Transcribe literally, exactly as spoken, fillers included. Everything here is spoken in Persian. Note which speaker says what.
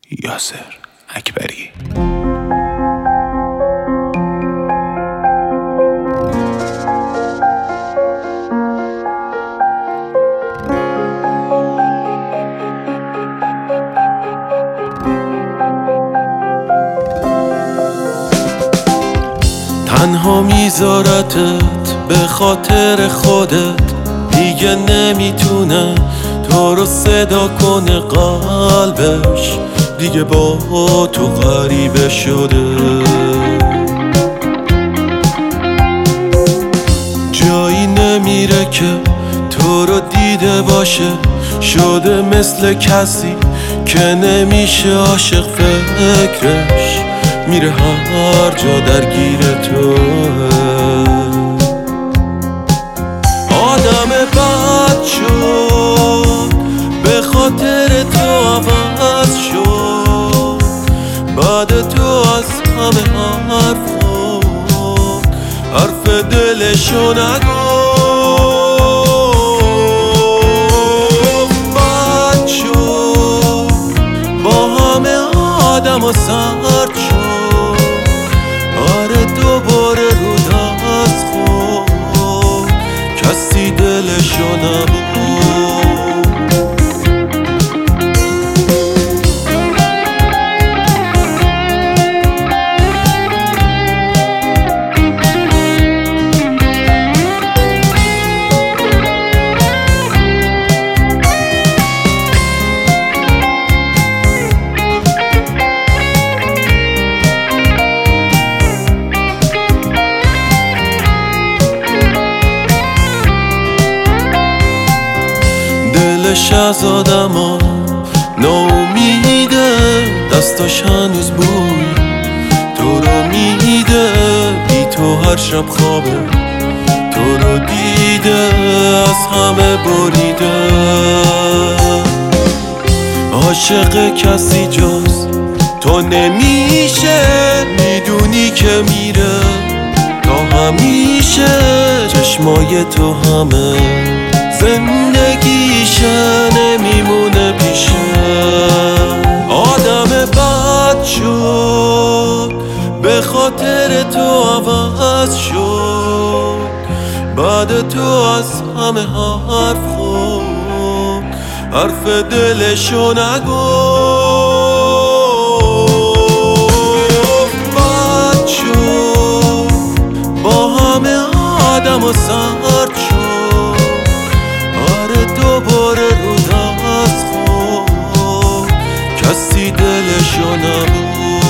Speaker 1: یاسر اکبری.
Speaker 2: تنها میذارتت به خاطر خودت، دیگه نمیتونه تو رو صدا کنه قلبش، دیگه با تو غریبه شده. جایی نمیره که تو رو دیده باشه، شده مثل کسی که نمیشه عاشق فکرش، میره هر جا درگیر توه. آدم بد شد به خاطر تو عوض شد، بعد تو از همه حرفا حرف دلشو نگفت. بد شد با همه آدم و سرد شد، آره دوباره رو دست خود کسی دلشو نبود. دلش از آدم ها ناامیده، دستاش هنوز بوی تو رو میده، بی تو هر شب خوابه تو رو دیده، از همه بریده. عاشق کسی جز تو نمیشه، میدونی که میره تا همیشه، چشمای تو همه زندگیشه نمیمونه پیشه. آدم بد شد به خاطر تو عوض شد، بعد تو از همه حرف خود حرف دلشو نگفت. بد شد با همه آدم و سرد شد، دوباره رو دست خود کسی دلشو نبود.